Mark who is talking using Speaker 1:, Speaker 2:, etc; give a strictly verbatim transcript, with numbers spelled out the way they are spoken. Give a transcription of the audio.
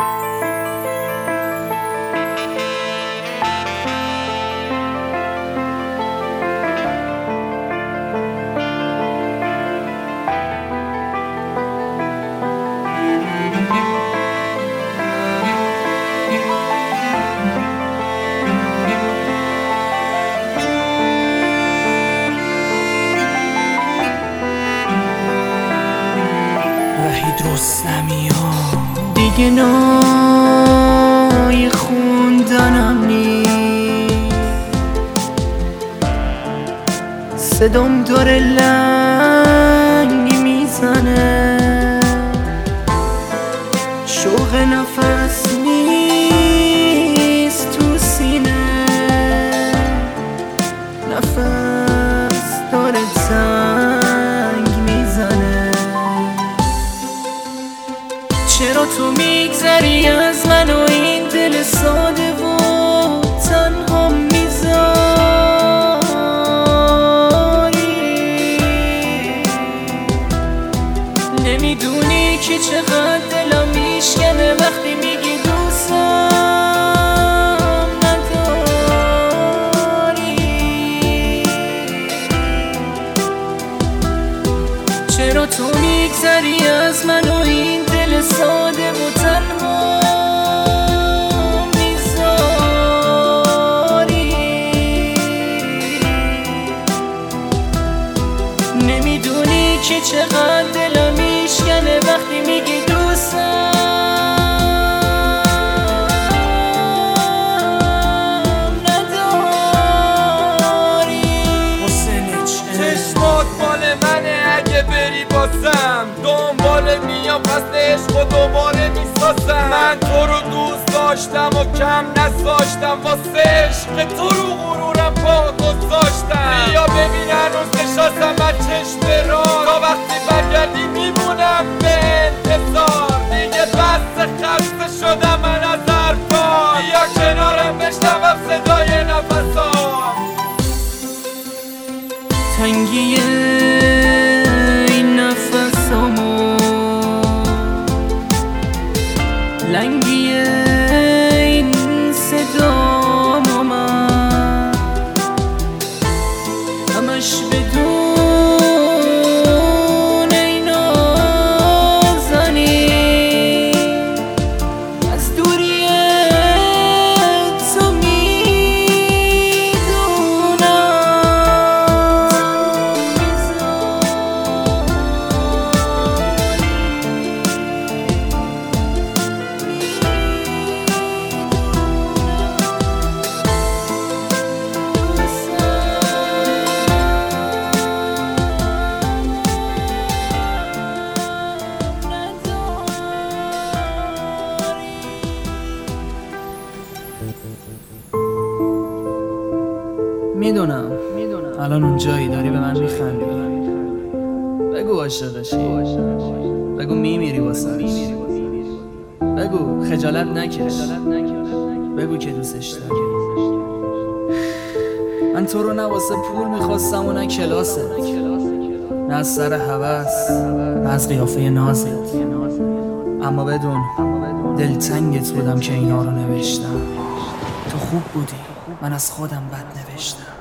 Speaker 1: رستمی ها دیگه نای خوندنم نیست، صدام داره لنگ میزنه، شوق نفس نیست تو سینه، نفس داره تنگ میزنه. چرا تو میگذری از من و این دل ساده و تنها میذاری؟ نمیدونی که چقدر دلم میشکنه وقتی میگی دوستم نداری. چرا تو میگذری از من و این دل ساده و تنها میذاری؟ نمیدونی که چقدر دلم میشکنه وقتی میگی دوستم نداری.
Speaker 2: حسین چشمات مال منه، اگه بری باسم دنبال میام فصل عشق و دوباره میسازم. من تو رو دوست داشتم و کم نذاشتم، واسه عشق تو رو غرورم پا گذاشتم. بیا ببین هنوز نشستم از چشم را، تا وقتی برگردی میمونم به انتظار. دیگه بس خسته شدم من از حرفا، بیا کنارم بشنوم صدای نفسام.
Speaker 1: تنگی این نفسامو، لنگی این صدامو، من همش بدون این نازنی از دوری تو
Speaker 3: میدونم الان اون جایی داری به من میخندی، بگو عاشقشی، بگو میمیری واسش، بگو خجالت نکش، بگو که دوستش داری. من تو رو نه واسه پول میخواستم و نه کلاست، نه از سر هوس نه از قیافه نازت، اما بدون دلتنگت بودم که اینا رو نوشتم. تو خوب بودی، من از خودم بد نوشتم.